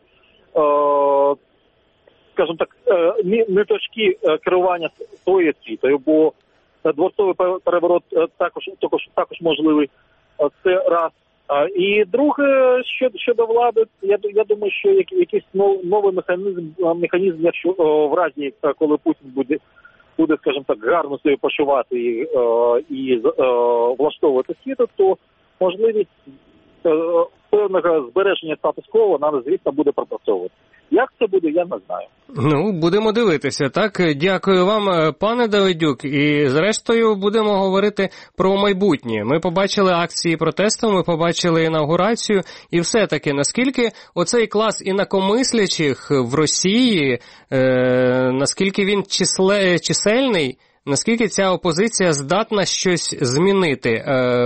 скажімо так, ниточки керування своєю світою, бо дворцовий переворот також, також, також можливий. Це раз. І друге, щодо, щодо влади, я, я думаю, що якийсь новий механізм, механізм, якщо в разі, коли Путін буде, буде, скажімо так, гарно себе почувати і, і влаштовувати світу, то можливість певного збереження статус-кво нам, звісно, буде пропрацьовувати. Як це буде, я не знаю. Ну, будемо дивитися, так? Дякую вам, пане Давидюк. І, зрештою, будемо говорити про майбутнє. Ми побачили акції протесту, ми побачили інаугурацію. І все-таки, наскільки оцей клас інакомислячих в Росії, е, наскільки він числе, чисельний, наскільки ця опозиція здатна щось змінити е,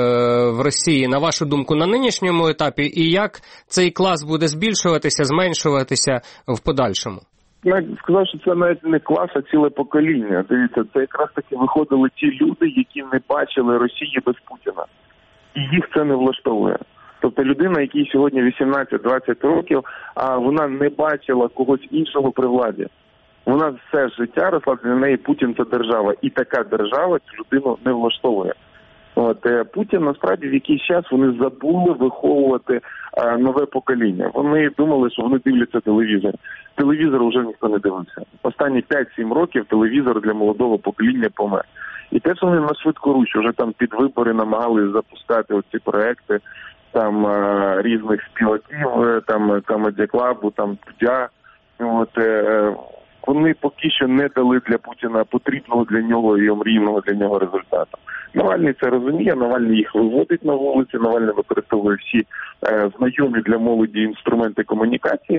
в Росії, на вашу думку, на нинішньому етапі, і як цей клас буде збільшуватися, зменшуватися в подальшому? Я сказав, що це навіть не клас, а ціле покоління. Дивіться, це якраз таки виходили ті люди, які не бачили Росії без Путіна. І їх це не влаштовує. Тобто людина, якій сьогодні вісімнадцять-двадцять років, а вона не бачила когось іншого при владі. Вона все життя росла, для неї Путін – це держава. І така держава цю людину не влаштовує. От, Путін, насправді, в якийсь час вони забули виховувати а, нове покоління. Вони думали, що вони дивляться телевізор. Телевізор вже ніхто не дивився. Останні п'ять-сім років телевізор для молодого покоління помер. І те, що вони на швидкоруч, вже там під вибори намагалися запускати оці проекти там а, різних співаків, там Comedy Club, там Дудя. От, е, вони поки що не дали для Путіна потрібного для нього і омрійного для нього результату. Навальний це розуміє, Навальний їх виводить на вулиці, Навальний використовує всі е, знайомі для молоді інструменти комунікації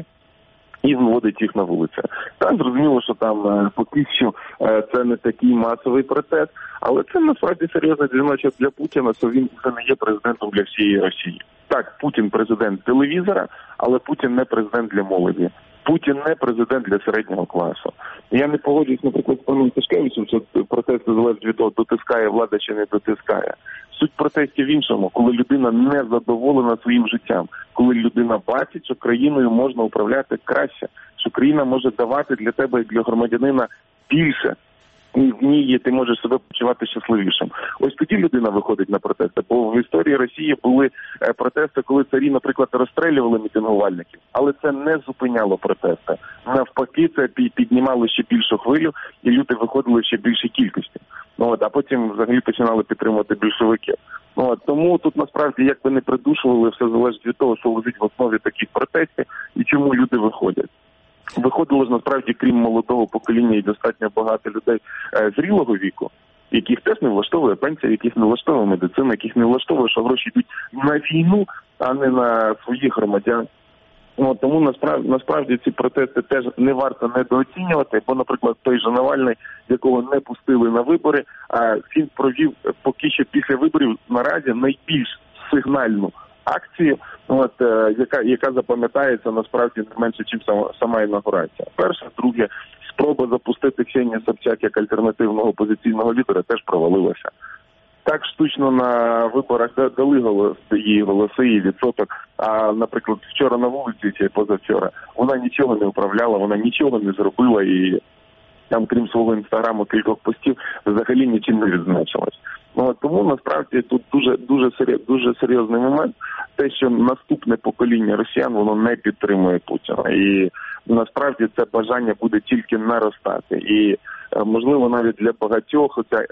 і виводить їх на вулицю. Так, зрозуміло, що там е, поки що е, це не такий масовий процес, але це насправді серйозний дзвіночок для Путіна, що він вже не є президентом для всієї Росії. Так, Путін президент телевізора, але Путін не президент для молоді. Путін не президент для середнього класу. Я не погоджуюсь, наприклад, з паном Тишкевичем, що протести залежать від того, дотискає влада чи не дотискає. Суть протестів в іншому, коли людина не задоволена своїм життям, коли людина бачить, що країною можна управляти краще, що країна може давати для тебе і для громадянина більше, і в ній ти можеш себе почувати щасливішим. Ось тоді людина виходить на протести. Бо в історії Росії були протести, коли царі, наприклад, розстрілювали мітингувальників, але це не зупиняло протести. Навпаки, це піднімало ще більшу хвилю, і люди виходили в ще більшій кількості. От, а потім взагалі починали підтримувати більшовиків. От, тому тут насправді, як би не придушували, все залежить від того, що лежить в основі таких протестів і чому люди виходять. Виходило ж насправді, крім молодого покоління, і достатньо багато людей е, зрілого віку, яких теж не влаштовує пенсія, яких не влаштовує медицина, яких не влаштовує, що гроші йдуть на війну, а не на своїх громадян. От, тому насправді, насправді ці протести теж не варто недооцінювати, бо, наприклад, той же Навальний, якого не пустили на вибори, а він провів поки що після виборів наразі найбільш сигнальну акцію, от, е, яка, яка запам'ятається насправді не менше, ніж сама, сама інаугурація. Перше, друге, спроба запустити Ксенію Собчак як альтернативного опозиційного лідера теж провалилася. Так штучно на виборах дали голос, її голоси і відсоток, а, наприклад, вчора на вулиці чи позавчора вона нічого не управляла, вона нічого не зробила і там, крім свого інстаграму, кількох постів, взагалі нічим не відзначилась. Ну, тому насправді тут дуже дуже серйоз, дуже серйозний момент, те, що наступне покоління росіян, воно не підтримує Путіна. І насправді це бажання буде тільки наростати. І можливо навіть для багатьох ця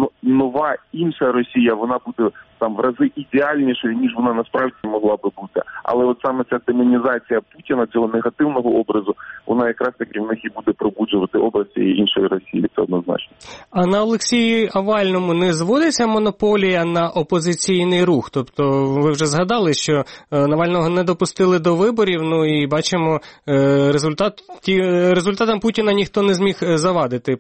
нова інша Росія, вона буде там в рази ідеальнішою, ніж вона насправді могла би бути. Але от саме ця демонізація Путіна, цього негативного образу, вона якраз таки в них і буде пробуджувати образ цієї іншої Росії, це однозначно. А на Олексію Авальному не зводиться монополія на опозиційний рух? Тобто ви вже згадали, що Навального не допустили до виборів, ну і бачимо, результат, ті, результатам Путіна ніхто не зміг завадити.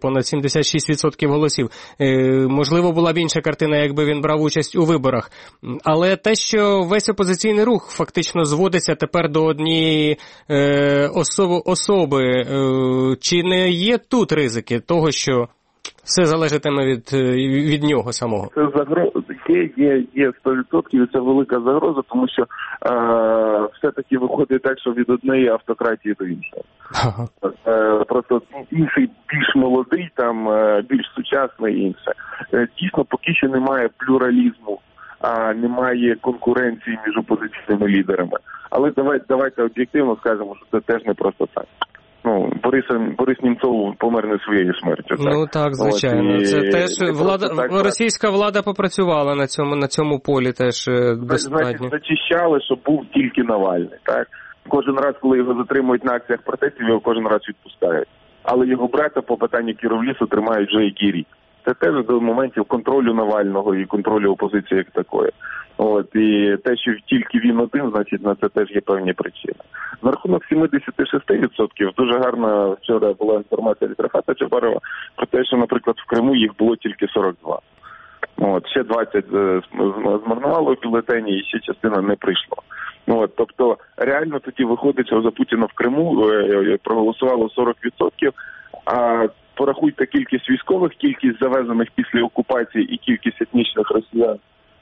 понад сімдесят шість відсотків голосів. Можливо, була б інша картина, якби він брав участь у виборах. Але те, що весь опозиційний рух фактично зводиться тепер до однієї особи, особи, чи не є тут ризики того, що все залежатиме від, від нього самого? Це загроза, є, є, є сто відсотків, і це велика загроза, тому що е, все-таки виходить так, що від однієї автократії до іншої. Ага. Е, просто інший більш молодий, там більш сучасний і інше. Е, дійсно, поки що немає плюралізму, а немає конкуренції між опозиційними лідерами. Але давайте, давайте об'єктивно скажемо, що це теж не просто так. Ну, Борис, Борис Німцов помер не своєю смертю. Так? Ну так, звичайно. От, це теж влада, так, російська влада попрацювала на цьому, на цьому полі теж достатньо. Значить, зачищали, щоб був тільки Навальний. Так? Кожен раз, коли його затримують на акціях протестів, його кожен раз відпускають. Але його брата по питанню Кіровлісу тримають вже який рік. Це теж до моментів контролю Навального і контролю опозиції як такої. От, і те, що тільки він один, значить, на це теж є певні причини. На рахунок сімдесят шість відсотків дуже гарна вчора була інформація від Рафата Чапарова про те, що, наприклад, в Криму їх було тільки сорок два. От, ще двадцять змарнувало в бюлетені і ще частина не прийшло. От, тобто, реально тоді виходить, що за Путіна в Криму проголосувало сорок відсотків, а порахуйте кількість військових, кількість завезених після окупації і кількість етнічних росіян,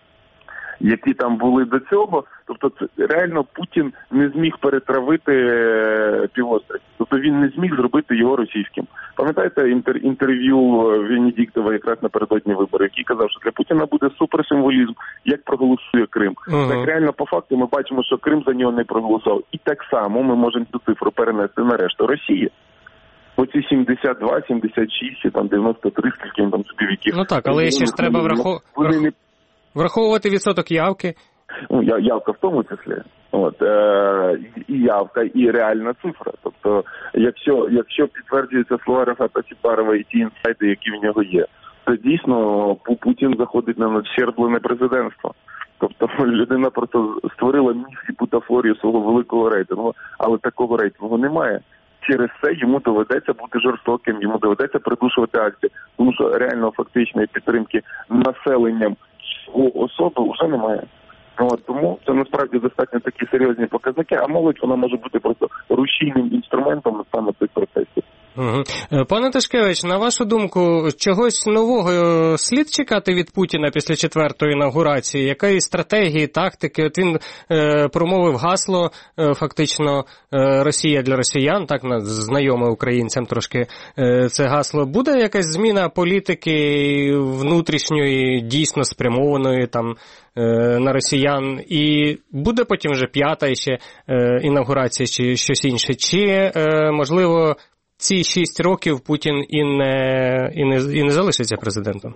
які там були до цього, тобто це, реально Путін не зміг перетравити півострів. Тобто він не зміг зробити його російським. Пам'ятаєте інтер, інтерв'ю Венедіктова якраз напередодні виборів, який казав, що для Путіна буде суперсимволізм, як проголосує Крим. Uh-huh. Так реально по факту ми бачимо, що Крим за нього не проголосував. І так само ми можемо цю цифру перенести на решту Росії. Оці сімдесят два, сімдесят шість, там дев'яносто три, скільки він там собі віків. Ну так, але ще ж треба враховувати. Вони не враховувати відсоток явки. Ну, явка в тому числі. От, е, і явка, і реальна цифра. Тобто, якщо, якщо підтверджуються слова Рафата Чапарова і ті інсайти, які в нього є, то дійсно Путін заходить на надщерблене президентство. Тобто людина просто створила міф і бутафорію свого великого рейтингу, але такого рейтингу немає. Через це йому доведеться бути жорстоким, йому доведеться придушувати акції, тому що реально фактичної підтримки населенням особи вже немає. От, тому це насправді достатньо такі серйозні показники, а молодь вона може бути просто рушійним інструментом саме цих процесів. Угу. Пане Ташкевич, на вашу думку, чогось нового слід чекати від Путіна після четвертої інаугурації? Якої стратегії, тактики? От він е, промовив гасло, е, фактично, е, Росія для росіян, так, знайоме українцям трошки е, це гасло. Буде якась зміна політики внутрішньої, дійсно спрямованої там е, на росіян? І буде потім вже п'ята ще е, інаугурація чи щось інше? Чи, е, можливо, ці шість років Путін і не, і не, і не залишиться президентом?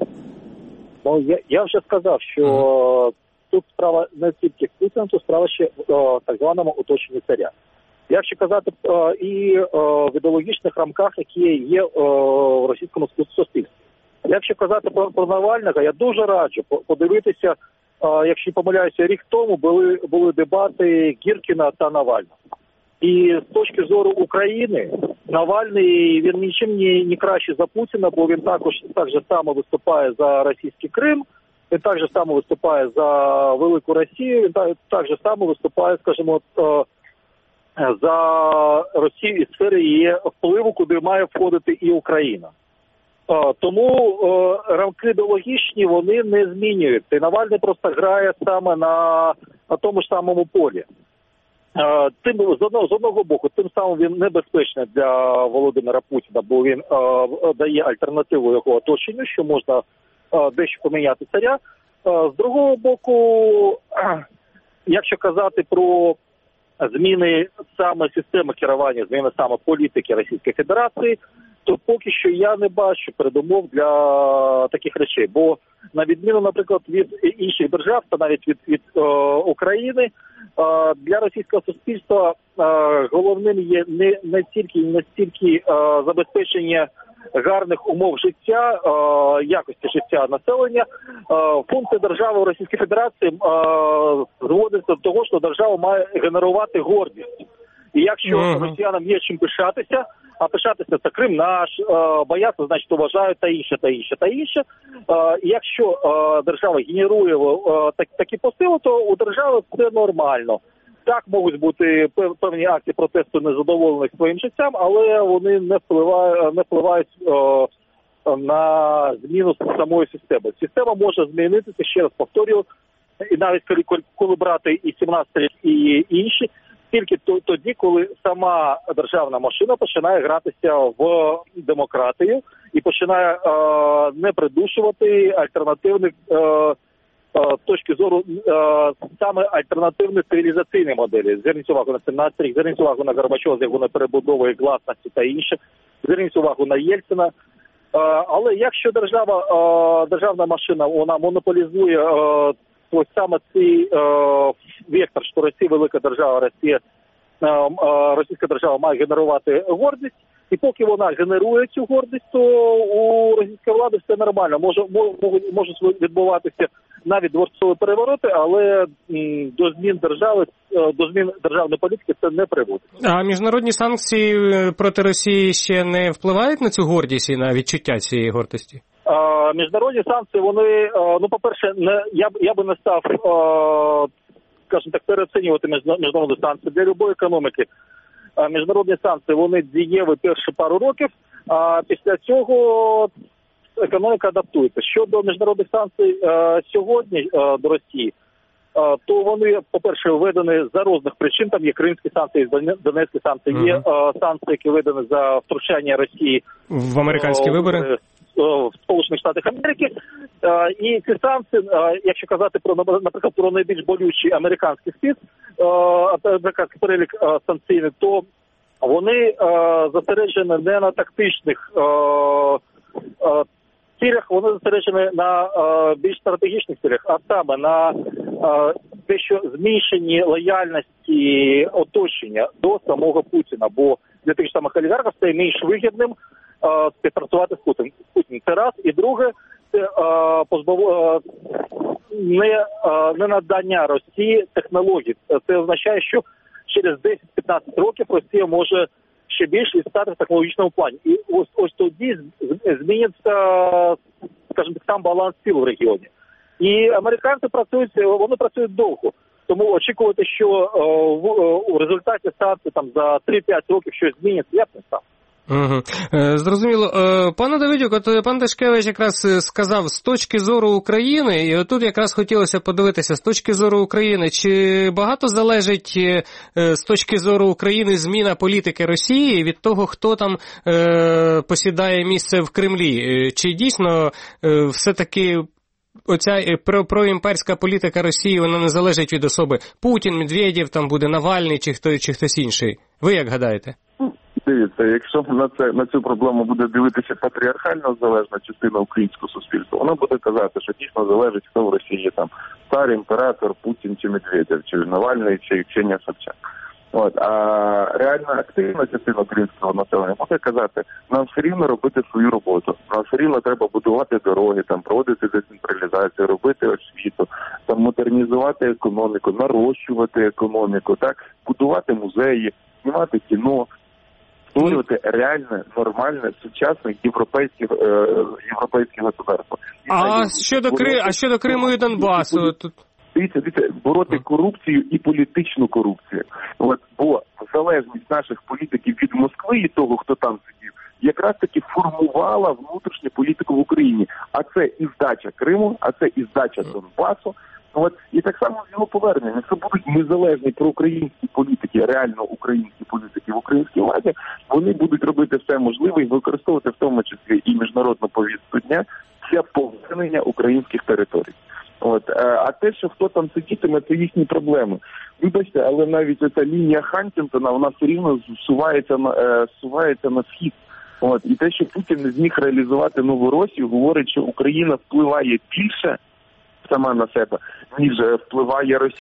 Ну, я, я вже сказав, що mm. тут справа не тільки в Путіна, тут справа ще в о, так званому оточенні царя. Якщо казати о, і о, в ідеологічних рамках, які є о, в російському суспільстві. Якщо казати про, про Навального, я дуже раджу подивитися, о, якщо помиляюся, рік тому були, були дебати Гіркіна та Навального. І з точки зору України, Навальний, він нічим не, не краще за Путіна, бо він також так же само виступає за російський Крим, він так же само виступає за велику Росію, він так, так же само виступає, скажімо, за Росію і сфери її впливу, куди має входити і Україна. Тому рамки ідеологічні, вони не змінюються. І Навальний просто грає саме на, на тому ж самому полі. Тим з одного з одного боку, тим самим він небезпечний для Володимира Путіна, бо він е, дає альтернативу його оточенню, що можна е, дещо поміняти царя. Е, з другого боку, е, якщо казати про зміни саме системи керування, зміни саме політики Російської Федерації, то поки що я не бачу передумов для таких речей. Бо на відміну, наприклад, від інших держав, та навіть від, від е, України, е, для російського суспільства е, головним є не, не тільки не стільки е, забезпечення гарних умов життя, е, якості життя населення. Е, функція держави Російської Федерації е, зводиться до того, що держава має генерувати гордість. І якщо uh-huh. росіянам є чим пишатися, а пишатися це Крим наш, е, бояться, значить вважають та інше, та інше, та інше. Е, і якщо е, держава генерує е, так, такі посили, то у держави все нормально. Так, можуть бути певні акції протесту незадоволених своїм життям, але вони не впливають, не впливають е, на зміну самої системи. Система може змінитися, ще раз повторюю, і навіть коли, коли брати і сімнадцятий рік, і інші, тільки тоді, коли сама державна машина починає гратися в демократію і починає е, не придушувати альтернативних е, е, точки зору е, саме альтернативної цивілізаційної моделі. Зверніть увагу на сімнадцятий рік, зверніть увагу на Горбачова з його неперебудовою гласності та інше, зверніть увагу на Єльцина. Е, але якщо держава, е, державна машина, вона монополізує е, ось саме цей е, вектор, що Росія велика держава, Росія, е, е, російська держава має генерувати гордість, і поки вона генерує цю гордість, то у російської влади все нормально. Може, можуть, можуть відбуватися навіть дворцові перевороти, але м, до змін держави, до змін державної політики це не приводить. А міжнародні санкції проти Росії ще не впливають на цю гордість і на відчуття цієї гордості? А, міжнародні санкції, вони, ну, по-перше, не, я, я би не став, скажімо так, переоцінювати міжнародні санкції для будь-якої економіки. А, міжнародні санкції, вони дієві перші пару років, а після цього економіка адаптується. Щодо міжнародних санкцій а, сьогодні а, до Росії, а, то вони, по-перше, введені за різних причин. Там є кримські санкції, донецькі санкції, uh-huh. є а, санкції, які введені за втручання Росії в американські а, вибори. В Сполучених Штатах Америки. І ці санкції, якщо казати про, наприклад, про найбільш болючий американський спис, американський перелік санкційний, то вони зосереджені не на тактичних цілях, вони зосереджені на більш стратегічних цілях, а саме на те, що зміщені лояльності оточення до самого Путіна, бо для тих самих олігархів це менш вигідним співпрацювати з Путіним. Це раз. І друге, це позбав... не, не надання Росії технологій. Це означає, що через десять-п'ятнадцять років Росія може ще більше відстати в технологічному плані. І ось, ось тоді зміниться, скажімо так, сам баланс сил в регіоні. І американці працюють, вони працюють довго. Тому очікувати, що в, в результаті санкцій там за три-п'ять років щось зміниться, я б не став. Угу. Зрозуміло. Пане Давидюк, от пан Ташкевич якраз сказав з точки зору України, і отут якраз хотілося подивитися, з точки зору України, чи багато залежить з точки зору України зміна політики Росії від того, хто там е, посідає місце в Кремлі? Чи дійсно е, все-таки оця про, проімперська політика Росії, вона не залежить від особи Путін, Медведєв, там буде Навальний чи, хто, чи хтось інший? Ви як гадаєте? Дивіться, якщо на це на цю проблему буде дивитися патріархально залежна частина українського суспільства, вона буде казати, що дійсно залежить, хто в Росії там цар, імператор, Путін чи Медведєв, чи Навальний, чи Ксенія Собчак. От, а реально активна частина українського населення буде казати, нам все рівно робити свою роботу, нам все рівно треба будувати дороги, там проводити децентралізацію, робити освіту, там модернізувати економіку, нарощувати економіку, так, будувати музеї, знімати кіно. Створювати реальне, нормальне, сучасне європейське, е, європейське государство. А щодо, Кри... а щодо Криму і Донбасу? Тут... Дивіться, дивіться, бороти корупцію і політичну корупцію. От, бо залежність наших політиків від Москви і того, хто там сидів, якраз таки формувала внутрішню політику в Україні. А це і здача Криму, а це і здача Донбасу. От, і так само з його поверненням. Якщо будуть незалежні проукраїнські політики, реально українські політики в українській владі, вони будуть робити все можливе і використовувати в тому числі і міжнародну повістку дня для повернення українських територій. От, а те, що хто там сидітиме, це їхні проблеми. Вибачте, але навіть ця лінія Хантінгтона, вона все рівно зсувається на, зсувається на схід. От, і те, що Путін не зміг реалізувати Новоросію, говорить, що Україна впливає більше сама на себе, ніж впливає Росія.